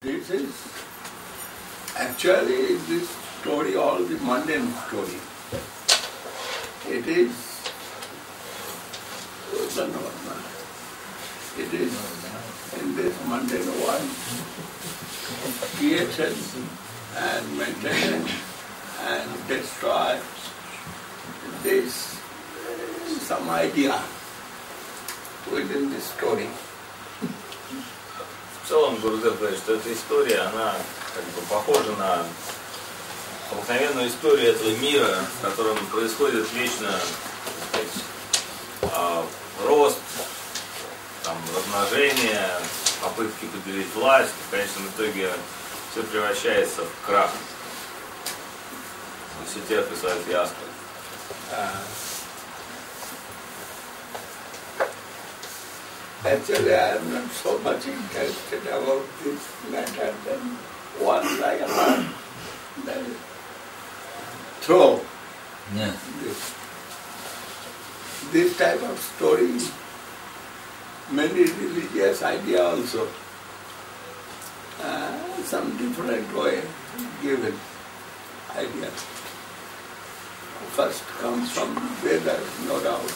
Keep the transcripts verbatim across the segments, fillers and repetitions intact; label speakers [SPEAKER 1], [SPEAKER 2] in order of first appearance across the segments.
[SPEAKER 1] This is actually this story, all the mundane story. It is it is in this mundane world, creation and maintenance and destroy. This some idea within this story.
[SPEAKER 2] В целом, Гурудев говорит, что эта история, она как бы похожа на обыкновенную историю этого мира, в котором происходит вечно, так сказать, рост, там, размножение, попытки поделить власть, в конечном итоге все превращается в крах. Все терпят свое фиаско.
[SPEAKER 1] Actually, I am not so much interested about this matter than once I learn that throw
[SPEAKER 3] yeah.
[SPEAKER 1] this, this type of story, many religious idea also, uh, some different way given idea. First comes from Vedas, no doubt.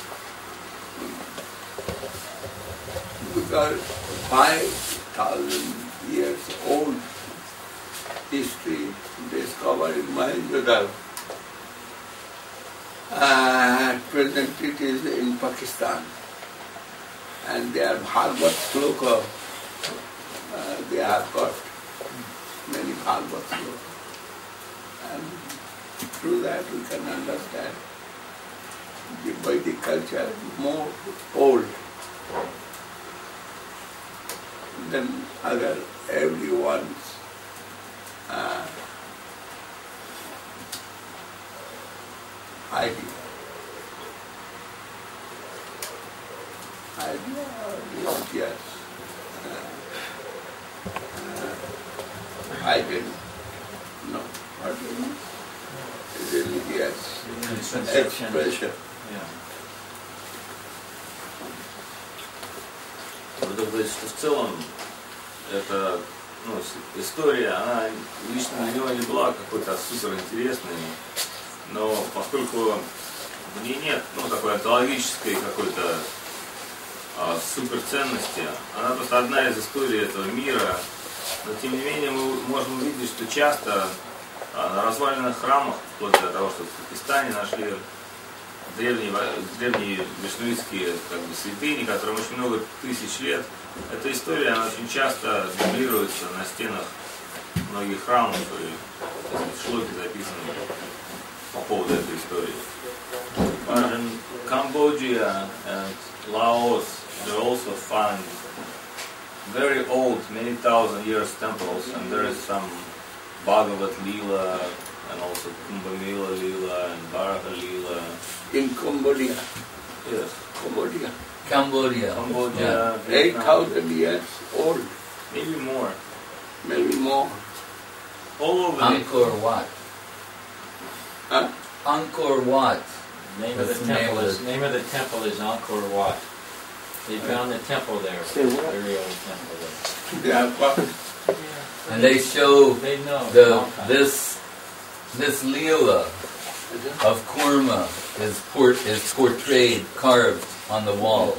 [SPEAKER 1] Because five thousand years old history discovered in Mohenjo-daro. Uh, at present it is in Pakistan. And they are Bhagavad Sloka. Uh, they have got many Bhagavad Sloka. And through that we can understand the Vedic culture is more old than other everyone's uh, idea. Idea is yes. Uh, uh, I didn't know what it is. Religious expression.
[SPEAKER 2] Вот это говорит, что в целом эта ну, история, она лично для него не была какой-то суперинтересной, но поскольку в ней нет ну, такой онтологической какой-то а, суперценности, она просто одна из историй этого мира, но тем не менее мы можем увидеть, что часто а, на разваленных храмах, вплоть до того, что в Пакистане нашли древние, древние вишнуитские как бы, святыни, которым очень много тысяч лет. Эта история, она очень часто дублируется на стенах многих храмов, и так сказать, шлоки записаны по поводу этой истории. But in Cambodia and Laos, they also find very old, many thousand years temples, and there is some Bhagavat Leela, and also Kumbh Mela Leela and Baraha Leela.
[SPEAKER 1] In Cambodia.
[SPEAKER 2] Yes.
[SPEAKER 1] Cambodia.
[SPEAKER 3] Cambodia.
[SPEAKER 2] Cambodia.
[SPEAKER 3] Yeah.
[SPEAKER 1] Eight thousand years old.
[SPEAKER 2] Maybe more.
[SPEAKER 1] Maybe more.
[SPEAKER 2] All over
[SPEAKER 3] Angkor Wat.
[SPEAKER 1] Huh?
[SPEAKER 3] Angkor Wat.
[SPEAKER 4] Name of the
[SPEAKER 3] That's the
[SPEAKER 4] temple
[SPEAKER 3] name of
[SPEAKER 4] is
[SPEAKER 3] it.
[SPEAKER 4] name of the temple is Angkor Wat. They found the temple there.
[SPEAKER 1] Say what?
[SPEAKER 4] Very old temple there.
[SPEAKER 1] They have got
[SPEAKER 3] And they show
[SPEAKER 4] They know.
[SPEAKER 3] the
[SPEAKER 4] long time.
[SPEAKER 3] this this Leela of Kurma is port is portrayed, carved on the walls.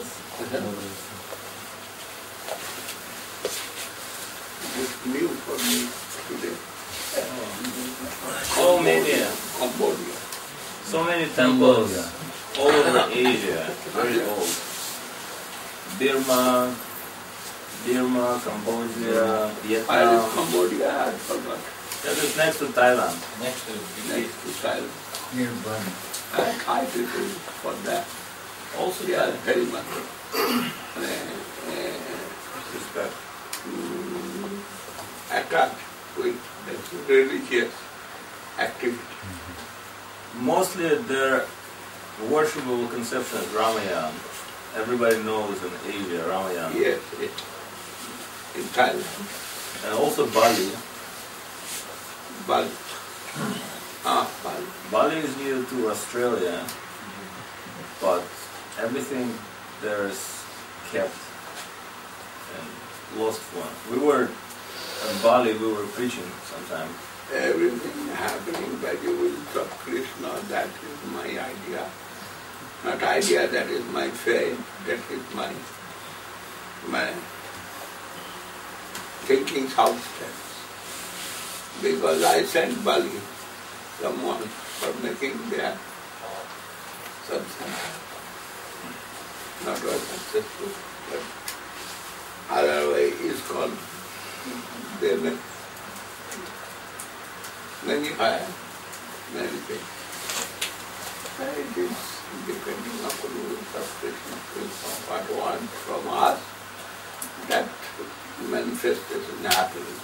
[SPEAKER 1] It's new for me today.
[SPEAKER 2] So many,
[SPEAKER 1] Cambodia.
[SPEAKER 2] so many temples
[SPEAKER 3] Cambodia.
[SPEAKER 2] all over Asia, very old. Burma, Burma, Cambodia,
[SPEAKER 1] I
[SPEAKER 2] Vietnam.
[SPEAKER 1] Cambodia, I forgot.
[SPEAKER 2] That is next to Thailand.
[SPEAKER 4] Next to
[SPEAKER 1] Next to Thailand.
[SPEAKER 3] Near Burma.
[SPEAKER 1] I try to do for that.
[SPEAKER 2] Also,
[SPEAKER 1] They are
[SPEAKER 2] Thailand.
[SPEAKER 1] very much uh, uh,
[SPEAKER 2] Respect.
[SPEAKER 1] mm, attacked with this religious activity.
[SPEAKER 2] Mostly their worshipable conception is Ramayana. Everybody knows in Asia Ramayana.
[SPEAKER 1] Yes, it, in Thailand.
[SPEAKER 2] And also Bali.
[SPEAKER 1] Bali. Ah, Bali.
[SPEAKER 2] Bali is near to Australia, but everything there is kept and lost one. We were in Bali we were preaching sometime.
[SPEAKER 1] Everything happening by the will of Krishna, that is my idea. Not idea, that is my faith, that is my my thinking substance. Because I sent Bali, someone, for making their satsang. Not was successful, but otherwise is called, they make many higher, many things. It is depending upon the will of Krishna, what wants from us, that manifestation happens.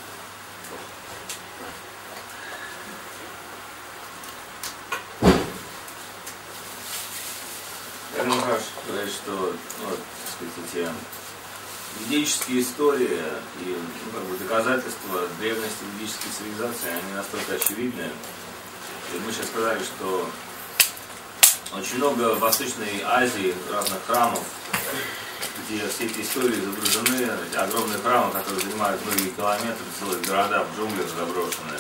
[SPEAKER 2] Ну, хорошо сказать, что, ну, вот, так сказать, эти ведические истории и, ну, как бы доказательства древности ведической цивилизации, они настолько очевидны. И мы сейчас сказали, что очень много в Восточной Азии разных храмов, где все эти истории изображены, эти огромные храмы, которые занимают многие километры, целые города в джунглях заброшенные.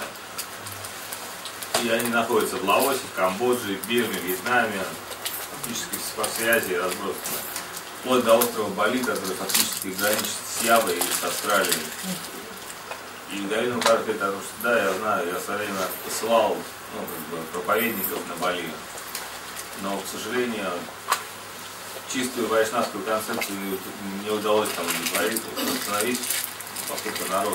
[SPEAKER 2] И они находятся в Лаосе, в Камбодже, в Бирме, в Вьетнаме, фактически по всей Азии разбросаны. Вплоть до острова Бали, который фактически граничит с Явой и с Австралией. И Галина Макаров говорит, потому что да, я знаю, я в свое время посылал, ну, как бы, проповедников на Бали. Но, к сожалению, чистую вайшнавскую концепцию не удалось там удовлетворить, установить, поскольку народ,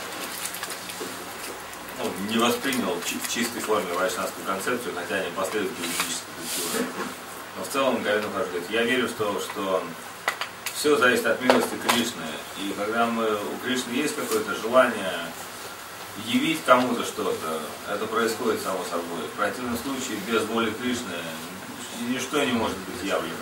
[SPEAKER 2] ну, не воспринял в чистой форме вайшнавскую концепцию, хотя они последователи ведической культуры. Но в целом, Галина Макаров говорит, я верю в то, что все зависит от милости Кришны. И когда мы, у Кришны есть какое-то желание явить кому-то что-то, это происходит само собой. В противном случае, без воли Кришны, ничто не может быть явлено.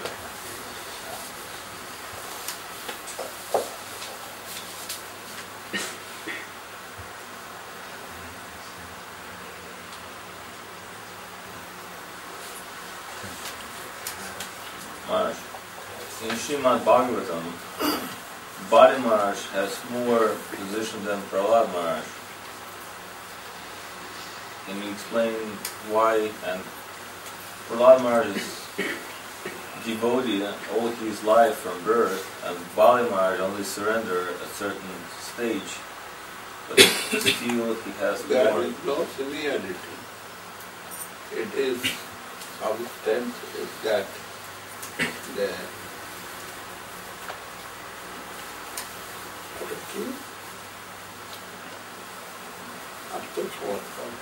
[SPEAKER 2] Maharaj, in Srimad Bhagavatam, Bali Maharaj has more position than Prahlad Maharaj. Can you explain why? And Prahlad Maharaj is devotee all his life from birth, and Bali Maharaj only surrender at a certain stage, but still he has
[SPEAKER 1] there
[SPEAKER 2] more.
[SPEAKER 1] There is no similarity. It is substance is that the attitude up to form.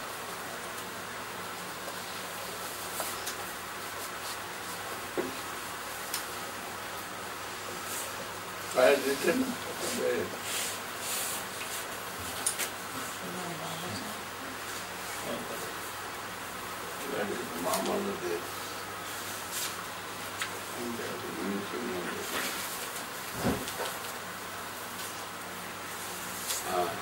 [SPEAKER 1] I had written the that is Mama Nadev. And they are using it. Ah.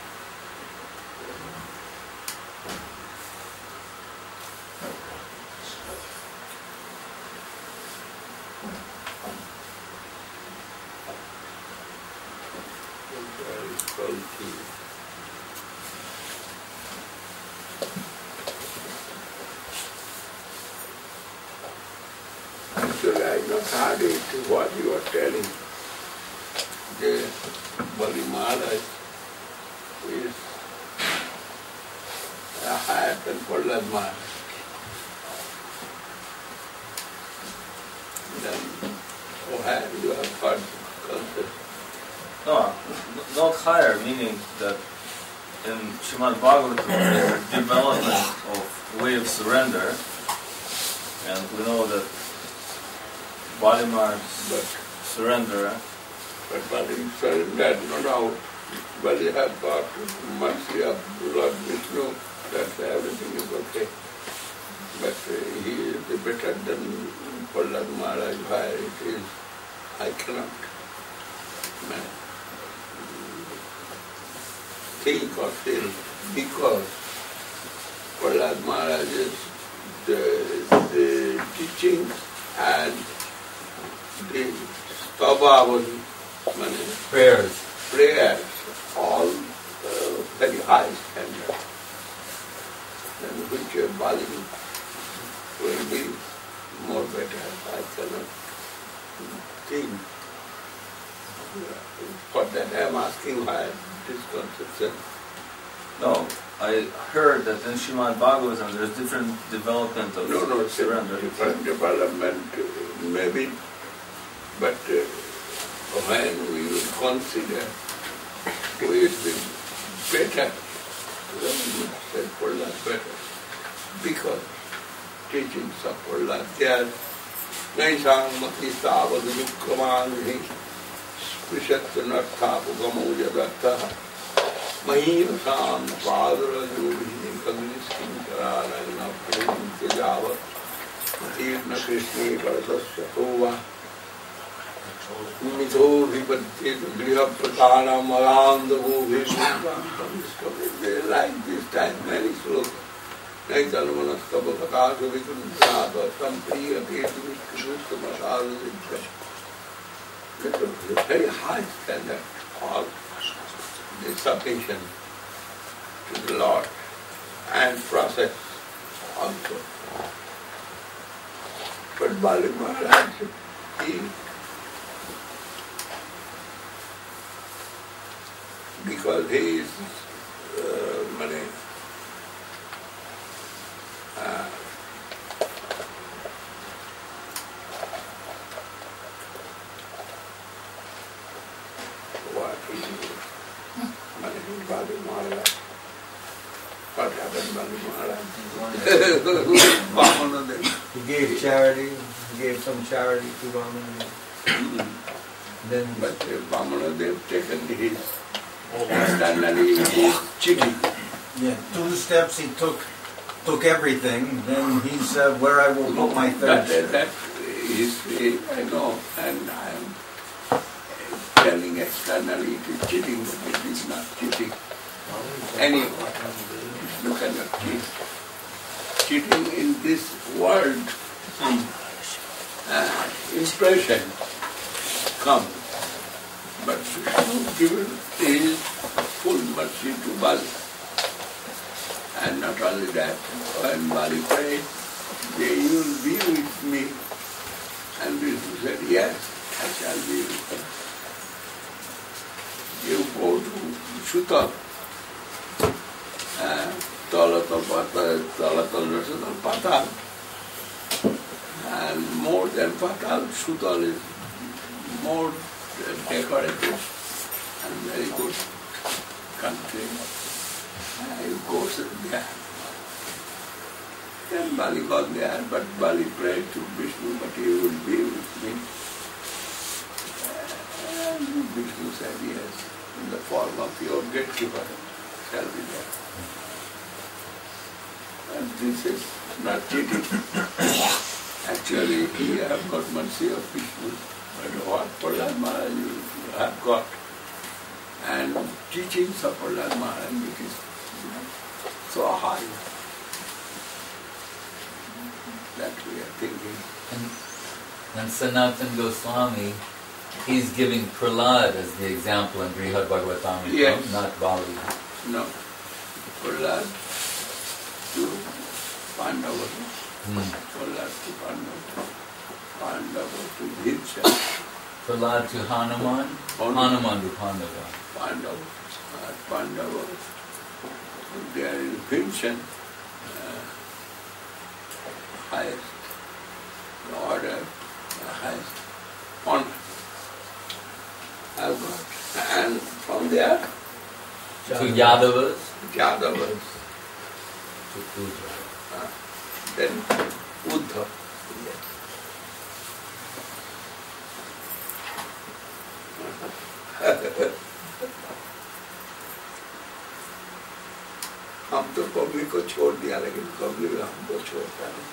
[SPEAKER 1] Actually, I not heard it, what you are telling. The Bali Maharaj is a higher than Prahlad Maharaj. Then, oh, higher you have heard concept.
[SPEAKER 2] No, not higher, meaning that in Srimad Bhagavatam there is development of way of surrender, and we know that Bali Maharaj surrender.
[SPEAKER 1] But Bali surrendered, no doubt. Bali had got mercy of Lord Vishnu, that everything is okay. But uh, he is better than Prahlad Maharaj, where it is, I cannot man, think or feel, because Prahlad Maharaj is the, the teaching and the Stavavali,
[SPEAKER 3] prayers,
[SPEAKER 1] prayers, all uh, very this conception.
[SPEAKER 2] No, I heard that in Srimad Bhagavatam there's different development of
[SPEAKER 1] No, no,
[SPEAKER 2] surrender.
[SPEAKER 1] different development uh, maybe, but uh, when we will consider who is the better, then we say Prahlad better. Because teachings of Prahlad, they are Naisang Mati Savad Dukkamani Sprishattanartha Pugamo Yadatta Mahirasam Padra Yogi Kagniskin Karanayana Prim Tejava Matirna Krishni Parasasya Tova Mitho Vipatit Griha Pratana Maranda Bhuvi They like this time many slokas. Naitalamanastava Prakasha Vikunata Sampriya Ketu Vishkushta Masala Vidya. It's a very high standard of the submission to the Lord and process also. But Bali Maharaj, he because he is uh, mane, uh, what he mane, Bali Maharaj. What happened, Bali Maharaj?
[SPEAKER 5] He gave charity, he gave some charity to Vamana. Then
[SPEAKER 1] But uh, Vamana, they've taken his externally cheating.
[SPEAKER 5] yeah, two steps he took took everything. Then he said, "Where I will put my third
[SPEAKER 1] That,
[SPEAKER 5] step."
[SPEAKER 1] that is, uh, I know, and I am telling externally it is cheating, but it is not cheating. Anyway, you cannot cheat. Cheating in this world, some uh, impression comes. But Vishnu given his full mercy to Bali. And not only that, when Bali prayed, "May you will be with me." And Vishnu said, "Yes, I shall be with you." You go to Suta, Talatal Patal, and more than Patal, Sutal is more decorated and very good country. I go there. And Bali got there, but Bali prayed to Vishnu, but he will be with me. And Vishnu said, yes, in the form of your gatekeeper shall be there. And this is not cheating. Actually, he have got mercy of Vishnu. But what Prahlad Maharaj you have got, and teachings of Prahlad Maharaj, it is so high that we are thinking.
[SPEAKER 3] And, and Sanatan Goswami, he's giving Prahlad as the example in Brihad Bhagavatam,
[SPEAKER 1] Yes.
[SPEAKER 3] not Bali.
[SPEAKER 1] No, Prahlad to Pandava,
[SPEAKER 3] Hmm.
[SPEAKER 1] Prahlad to Pandava, Pandava to Bhimsa,
[SPEAKER 3] Prahlad to Hanuman, Hanuman to Pandava.
[SPEAKER 1] Pandava, uh, Pandava. They are in Bhimsa, uh, highest order, uh, highest honor. I've got. And from there,
[SPEAKER 3] To Yadavas,
[SPEAKER 1] Yadavas,
[SPEAKER 3] to Uddhava.
[SPEAKER 1] uh, then Uddhava. हम तो public को छोड़ दिया लेकिन public हमको छोड़ता नहीं.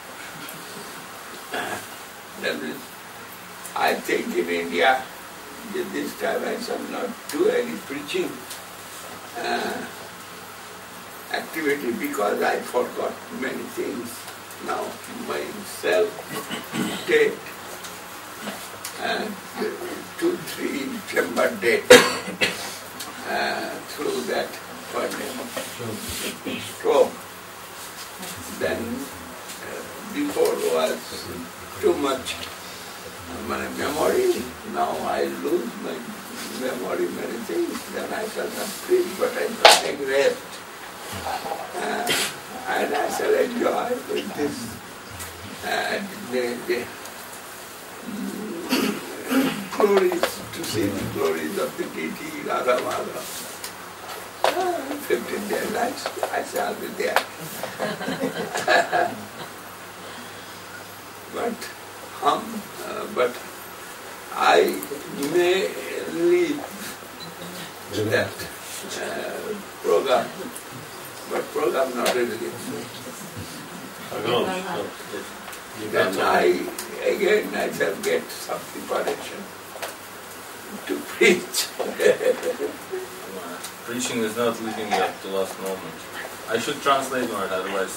[SPEAKER 1] That is, I think in India, this time I shall not do any preaching uh, activity because I forgot many things. Now myself date and two, three December date uh, through that stroke. Then uh, before was too much my memory. Now I lose my memory, many things. Then I shall not preach, but I shall take rest. Uh, and I shall enjoy with this. And the, the mm, glories, to see the glories of the deity, Radha Madhava. Uh, fifteen days I, I shall be there. but, um, uh, but I may leave that uh, program, but program not really. Then I, again, I shall get some preparation to preach.
[SPEAKER 2] Preaching is not leaving you at the last moment. I should translate more, otherwise.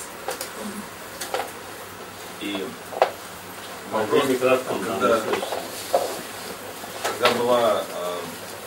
[SPEAKER 2] И вопрос, когда, когда была э,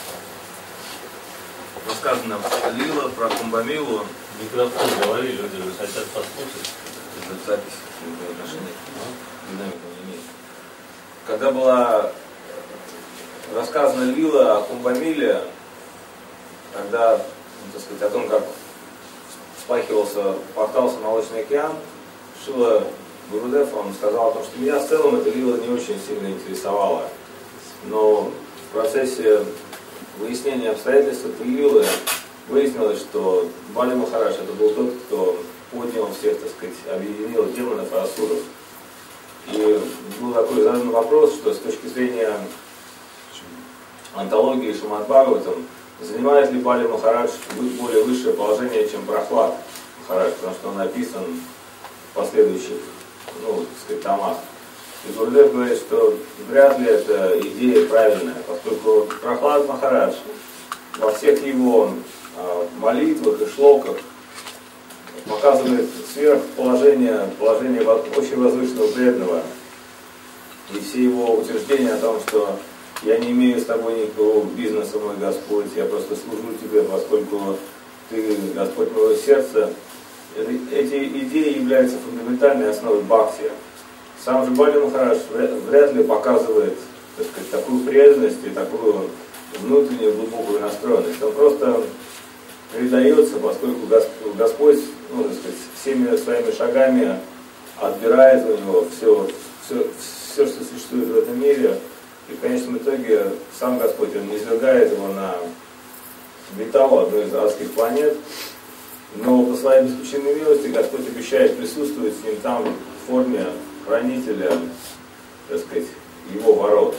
[SPEAKER 2] рассказана Лила про Кумбамилу,
[SPEAKER 6] микрофон говори, люди же хотят послушать.
[SPEAKER 2] Это запись отношений, динамика не имеет. Когда была рассказана Лила о Кумбамиле, когда, ну, так сказать, о том, как вспахивался, пахтался Молочный океан, Шила Гурудев, он сказал о том, что меня в целом эта Лила не очень сильно интересовала. Но в процессе выяснения обстоятельств этой Лилы выяснилось, что Бали Махарадж это был тот, кто поднял всех, так сказать, объединил демонов и асуров. И был такой задан вопрос, что с точки зрения антологии Шримад Бхагаватам, занимает ли Бали Махарадж более высшее положение, чем Прахлад Махарадж, потому что он написан в последующих, ну, так сказать, томах. И Гурудев говорит, что вряд ли эта идея правильная, поскольку Прахлад Махарадж во всех его э, молитвах и шлоках показывает сверхположение, положение очень возвышенного преданного. И все его утверждения о том, что я не имею с тобой никакого бизнеса, мой Господь, я просто служу тебе, поскольку ты Господь моего сердца. Эти идеи являются фундаментальной основой бхакти. Сам же Бали Махарадж вряд ли показывает, так сказать, такую преданность и такую внутреннюю глубокую настроенность. Он просто предается, поскольку Господь, ну, так сказать, всеми своими шагами отбирает у него все, все, все, что существует в этом мире. И в конечном итоге сам Господь, он не низвергает его на Виталу, одну из адских планет, но по своей беспричинной милости Господь обещает присутствовать с ним там в форме хранителя, так сказать, его ворот.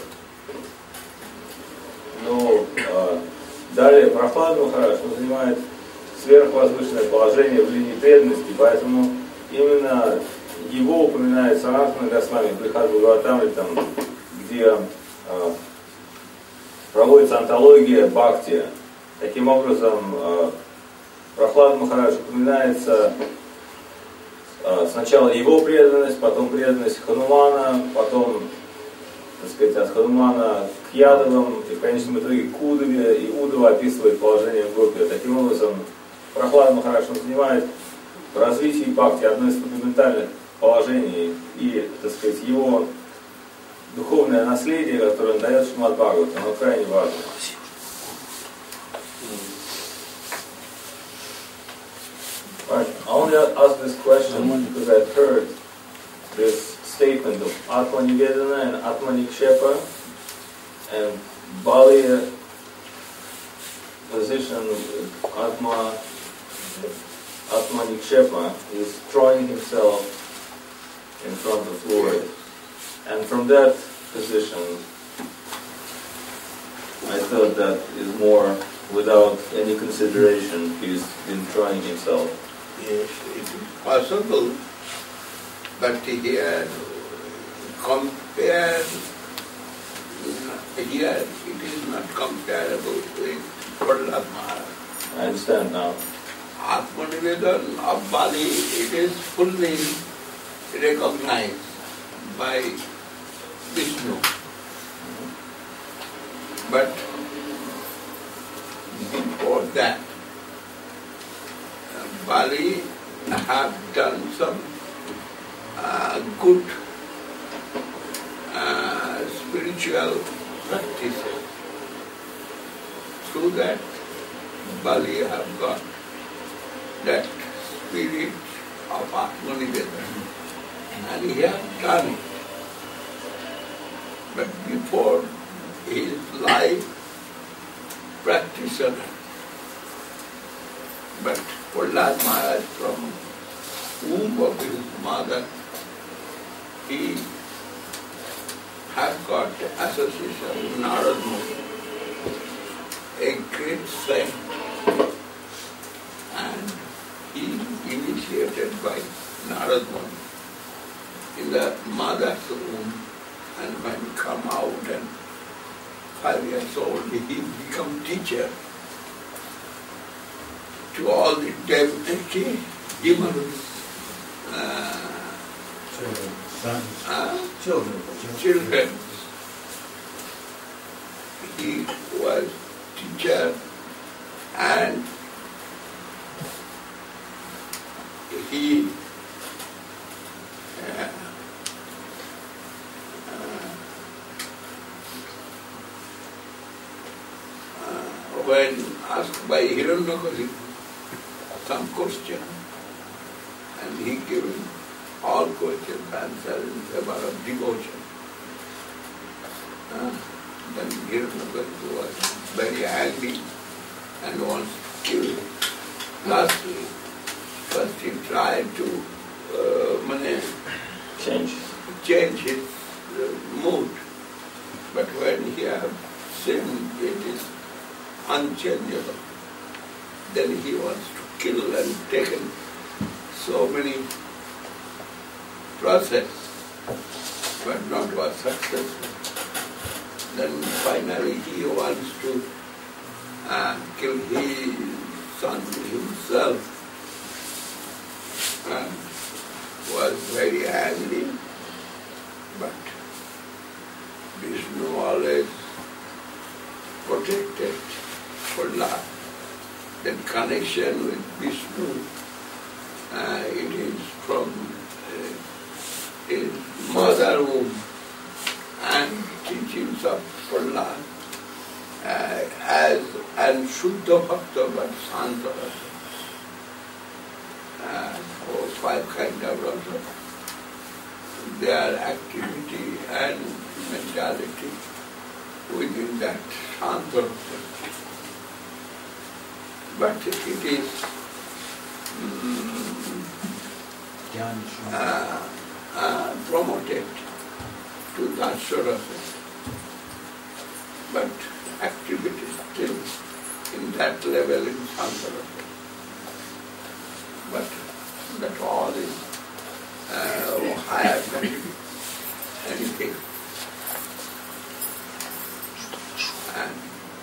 [SPEAKER 2] Но э, далее Прахлад Махарадж, он занимает сверхвозвышенное положение в линии преданности, поэтому именно его упоминает Санатана Госвами в Брихад Бхагаватамрите, там, где э, проводится антология Бхакти. Таким образом, э, Прахлад Махарадж упоминается э, сначала его преданность, потом преданность Ханумана, потом, так сказать, от Ханумана к Ядовым, и в конечном итоге к Удаве, и Удава описывает положение в группе. Таким образом, Прахлад Махарадж он занимает в развитии Бхакти одно из фундаментальных положений, и, так сказать, его духовное наследие, которое он дает Шримад Бхагаватам, оно крайне важно. Right. I only ask this question because I've heard this statement of Atma Nivedana and Atma Nikshepa, and Bali position Atma Atma Nikshepa is throwing himself in front of Lord, and from that position, I thought that is more without any consideration. He's been trying himself.
[SPEAKER 1] Yes, it is possible, but here compare, here it is not comparable with Prahlad Maharaj.
[SPEAKER 2] I understand now.
[SPEAKER 1] Atmanivedan of Bali, it is fully recognized by Vishnu. But before that, Bali have done some uh, good uh, spiritual practices. through that Bali have got that spirit of Atmanivedana, and he has done it. But before his life, practitioner. But Prahlad Maharaj, from womb of his mother, he had got association with Narad Muni, a great saint, and he initiated by Narad Muni in the mother's womb, and when he come out and five years old, he become teacher to all the devotee, demons, uh,
[SPEAKER 5] Children, sons,
[SPEAKER 1] uh,
[SPEAKER 5] children,
[SPEAKER 1] children. He was teacher and he uh, uh, uh, when asked by Hiranyakasipu some question, and he gave all questions answers in favor of devotion. Uh, then Hiranyakasipu was very angry and wants to kill him. Lastly, first he tried to uh,
[SPEAKER 6] Change.
[SPEAKER 1] change his uh, mood, but when he has sinned, it is unchangeable. Then he wants to kill and taken so many process, but not was successful. Then finally he wants to uh, kill his son himself, and was very angry, but Vishnu always protected Prahlad. That connection with Vishnu, uh, it is from uh, his mother womb, and teachings of Prahlad uh, as and Shuddha Bhakta but Santa Bhakta. Uh, or five kind of rasa. Their activity and mentality within that Shanta Rasa. But it is mm, uh, uh, promoted to Dasya Rasa. But activity still in that level in Shanta Rasa. But that all is uh, higher than anything. And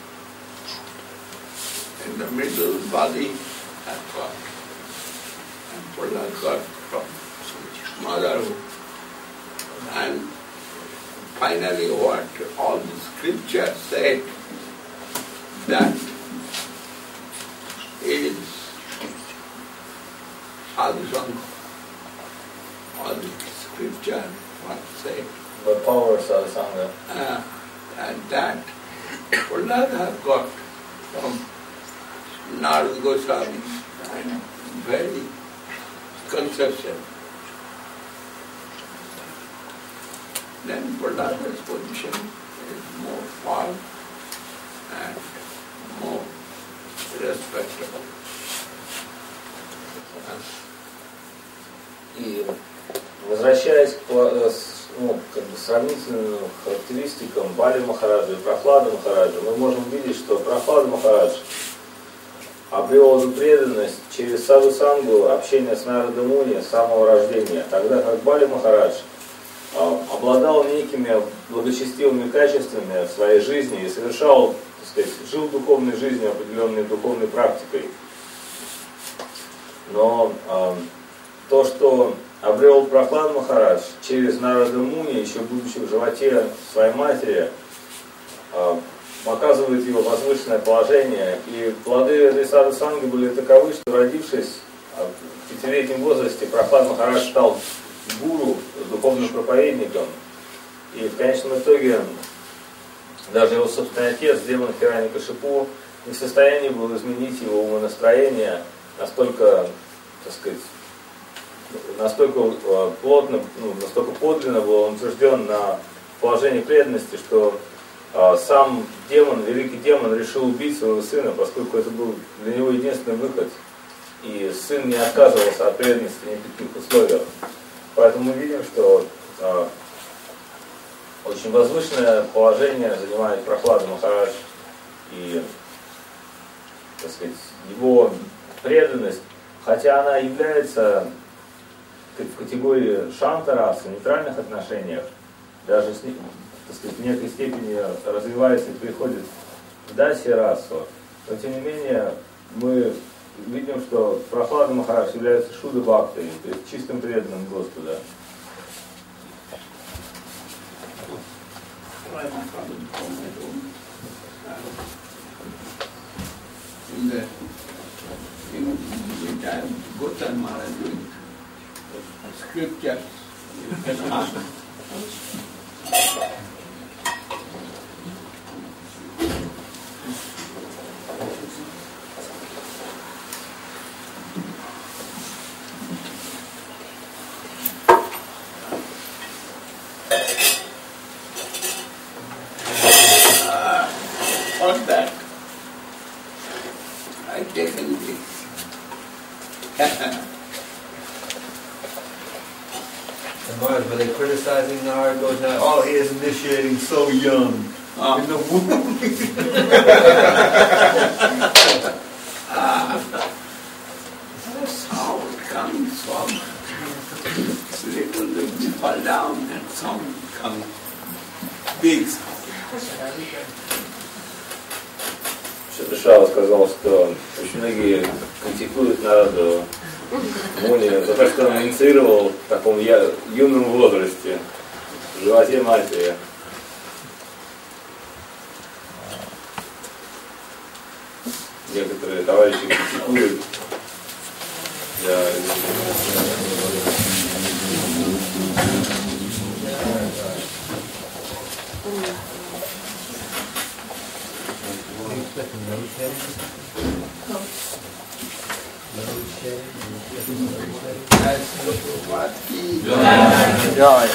[SPEAKER 1] in the middle, body has got, and Prahlad got from motherhood. And finally what all the scriptures said, that is Sadhu Sangha. All the scripture what said.
[SPEAKER 6] The power of sadhusanga.
[SPEAKER 1] Uh, and that Prahlad has got from Narad Goswami and very conception. Then Prahlad's position is more firm and more respectable.
[SPEAKER 6] И возвращаясь к э, с- ну, как бы сравнительным характеристикам Бали Махараджа и Прохлады Махараджа, мы можем видеть, что Прохлада Махарадж обрел эту преданность через саду сангу, общение с Нарада Муни с самого рождения, тогда как Бали Махарадж э, обладал некими благочестивыми качествами в своей жизни и совершал, так сказать, жил духовной жизнью, определенной духовной практикой. Но э, то, что обрел Прохлад Махарадж через Нарада Муни, еще будучи в животе своей матери, показывает его возвышенное положение. И плоды этой саду санги были таковы, что, родившись в пятилетнем возрасте, Прохлад Махарадж стал гуру, духовным проповедником. И в конечном итоге даже его собственный отец, демон Хираньякашипу, не в состоянии был изменить его умонастроение настолько, так сказать, настолько плотно, ну, настолько подлинно был он утвержден на положении преданности, что э, сам демон, великий демон, решил убить своего сына, поскольку это был для него единственный выход. И сын не отказывался от преданности ни в каких условиях. Поэтому мы видим, что э, очень возвышенное положение занимает Прохлада Махарадж. И, так сказать, его преданность, хотя она является в категории шанта-расы, в нейтральных отношениях, даже с, так сказать, в некой степени развивается и приходит в даси-расу, но тем не менее мы видим, что Прохлада Махарадж является шуда-бхактой, то есть чистым преданным Господа.
[SPEAKER 1] In the, in the time Gautam Maharaj doing scriptures, you can ask. Uh, on that, I taken this.
[SPEAKER 7] And Mars, were they criticizing Narad Goswami? Oh, he is initiating so young.
[SPEAKER 1] Ah.
[SPEAKER 7] In the womb.
[SPEAKER 1] Ah, the sound comes from little bit fall down and sound comes big sound.
[SPEAKER 6] Шрила сказал, что очень многие критикуют Нараду Муни за то, что он инициировал в таком я, юном возрасте, в животе матери. Некоторые товарищи критикуют за
[SPEAKER 1] Joy.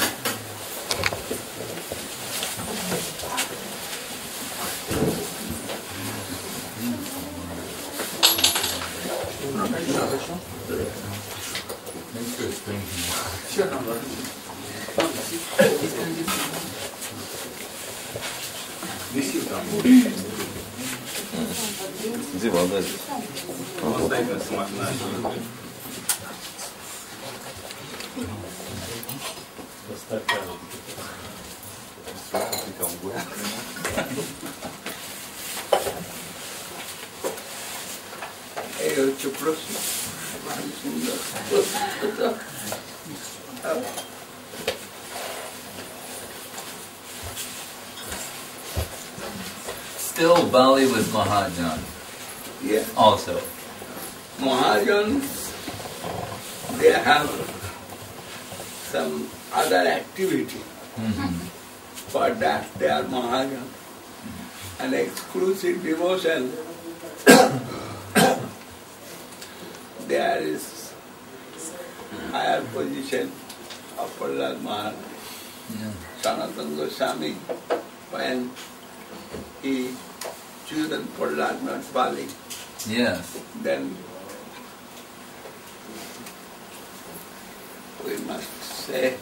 [SPEAKER 3] Still, Bali was Mahajan.
[SPEAKER 1] Yeah.
[SPEAKER 3] Also.
[SPEAKER 1] Mahajans, they have some other activity.
[SPEAKER 3] Mm-hmm.
[SPEAKER 1] For that they are Mahajan. An exclusive devotion. There is higher position of Prahlad Maharaj.
[SPEAKER 3] Yeah.
[SPEAKER 1] Sanatana Goswami, when he chosen Prahlad, not Bali,
[SPEAKER 3] Yes.
[SPEAKER 1] then we must say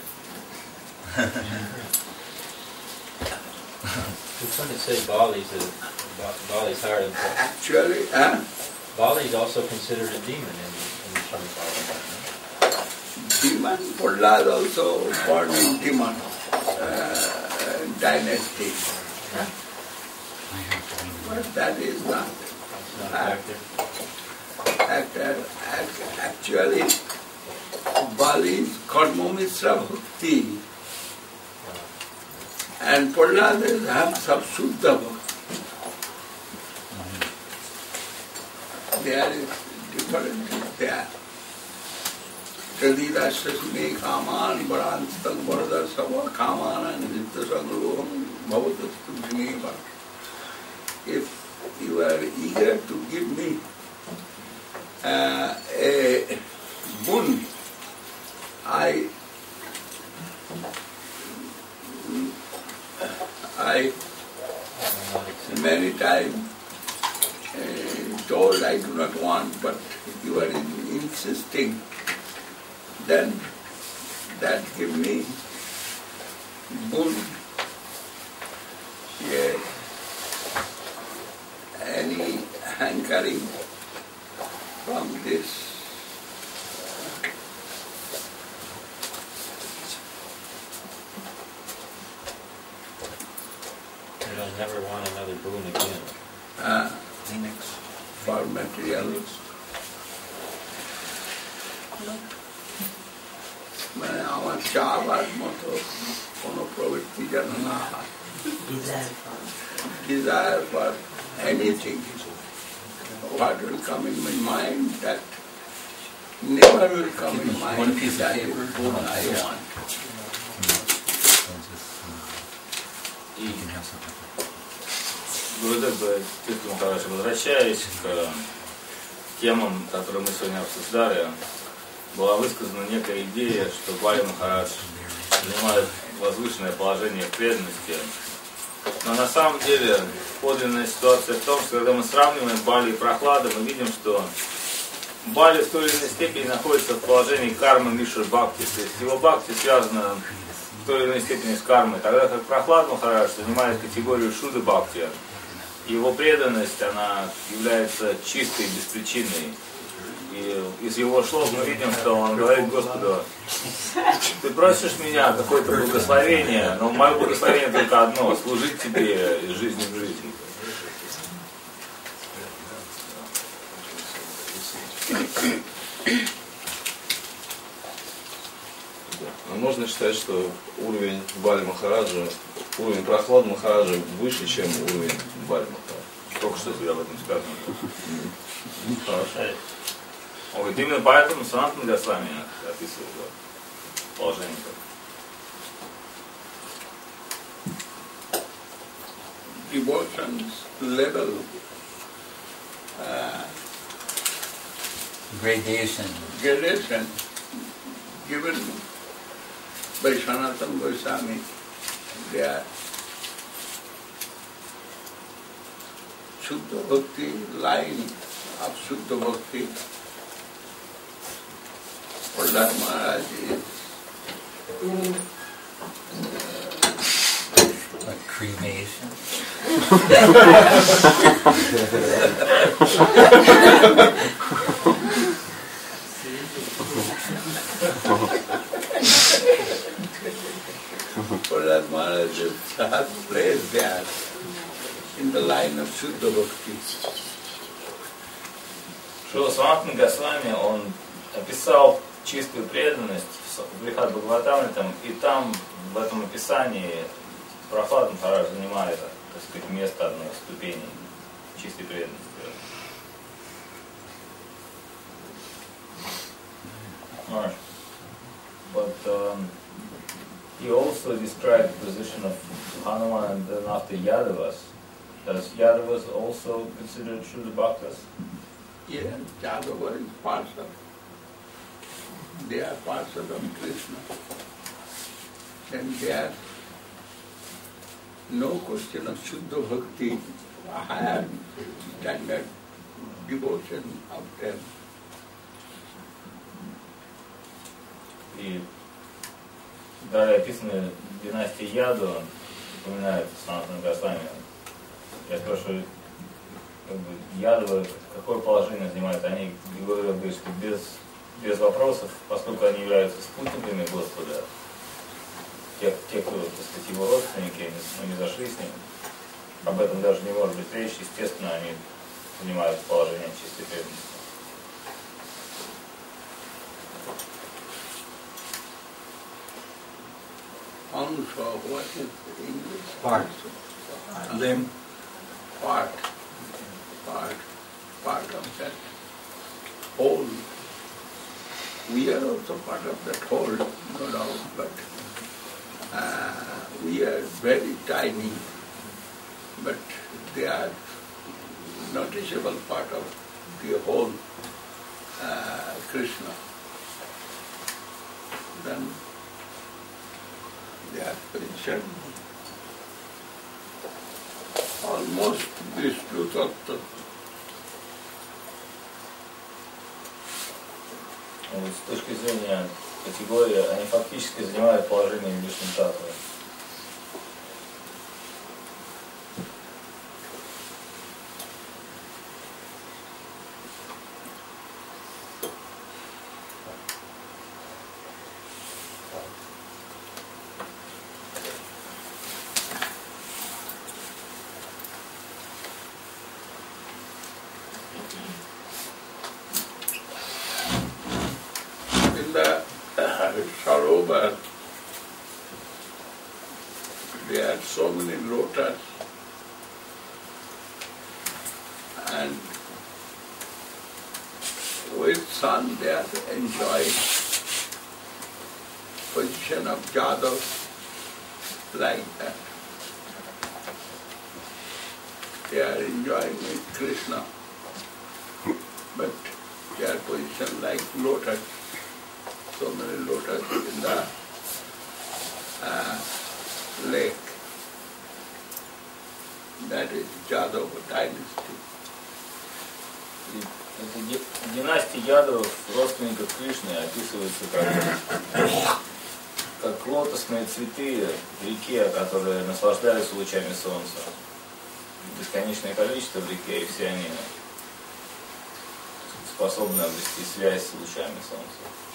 [SPEAKER 4] Some would say Bali's, a, Bali's higher than Paul.
[SPEAKER 1] actually, huh?
[SPEAKER 4] Bali is also considered a demon in, in the Shambhala.
[SPEAKER 1] Demon, Prahlad also born in demon uh, dynasty. But that is not
[SPEAKER 4] It's not
[SPEAKER 1] fact.
[SPEAKER 4] effective.
[SPEAKER 1] Actor, act, actually, Bali's Karma Mishra Bhakti and Prahlad have some Shuddha Bhakti. There is difference there. Tadida Shasune Kaman Baranstang Bharada Sava Kaman and Nitya Sangruham Bhavatastu Dhineva. If you are eager to give me uh, a boon. I I many times uh, told I do not want, but you are in, insisting. Then that give me boon. Yes. Any hankering from this.
[SPEAKER 4] You don't never want another boon again.
[SPEAKER 1] Uh, for material. মানে আমার চাওয়ার মতো কোনো প্রবৃত্তি যেন না হয়। Desire for anything, what will come in my mind, that never will come in mind.
[SPEAKER 3] One piece of
[SPEAKER 1] that
[SPEAKER 3] paper.
[SPEAKER 1] is what I want.
[SPEAKER 2] Гурудев, Тиртха Махарадж, возвращаясь к темам, которые мы сегодня обсуждали, была высказана некая идея, что Бали Махарадж занимает возвышенное положение в преданности. Но на самом деле подлинная ситуация в том, что когда мы сравниваем Бали и Прохлада, мы видим, что Бали в той или иной степени находится в положении кармы Мишра Бхакти, то есть его Бхакти связано в той или иной степени с кармой, тогда как Прохлад Махарадж занимает категорию Шуда Бхакти. Его преданность, она является чистой, беспричинной. И из его слов мы видим, что он говорит Господу: ты просишь меня какое-то благословение, но мое благословение только одно — служить тебе из жизни в жизнь.
[SPEAKER 8] Можно считать, что уровень Бали Махараджа, уровень Прохлада Махараджа выше, чем уровень Бали Махараджа.
[SPEAKER 2] Только что тебе об этом сказано. Хорошо. Он говорит, именно поэтому Санатана Госвами описывает положение.
[SPEAKER 1] Devotion's level uh,
[SPEAKER 3] Gradation.
[SPEAKER 1] gradation given by Sanatana Goswami, they are Shuddha Bhakti, line of Shuddha Bhakti. Prahlad Maharaj is
[SPEAKER 3] Like cremation.
[SPEAKER 1] Prahlad Maharaj has placed there in the line of Shuddha Bhakti.
[SPEAKER 2] Что Санатана Госвами, он описал чистую преданность в Брихад Бхагаватамритам, и там, в этом описании, Прохлад Махарадж занимает, так сказать, место одной из ступеней чистой преданности. Right. But um, he also described the position of Hanuman and then after Yadavas. Does Yadavas also considered Shuddha Bhaktas?
[SPEAKER 1] Yes, Yadava is Parshad. They are Parshad of Krishna. And they are no question of Shuddha Bhakti, higher standard devotion of them.
[SPEAKER 2] И далее описаны династии Яду, упоминает Санатана Госвами. Я спрашиваю, как бы, Ядова какое положение занимают? Они говорят, что без, без вопросов, поскольку они являются спутниками Господа, те, те кто, так сказать, его родственники, они не зашли с ним, об этом даже не может быть речи, естественно, они занимают положение чистой преданности.
[SPEAKER 1] Ansha, what is English?
[SPEAKER 5] Part. Limb.
[SPEAKER 1] Part. Part. Part of that whole. We are also part of that whole, no doubt, but uh, we are very tiny, but they are noticeable part of the whole uh, Krishna. Then they are positioned almost Vishnu Tattva.
[SPEAKER 6] С точки зрения категории, они фактически занимают положение Вишну Татвы.
[SPEAKER 1] In the Sarovar, there are so many lotus, and with sun they are enjoying position of Jadav like that. They are enjoying with Krishna, but their position like lotus. So many lotus in the uh, lake. That is Jadava dynasty.
[SPEAKER 6] Это ди- династия ядов, родственников Кришны, описывается как, как лотосные цветы в реке, которые наслаждаются лучами солнца. Бесконечное количество в реке, и все они способны обрести связь с лучами солнца.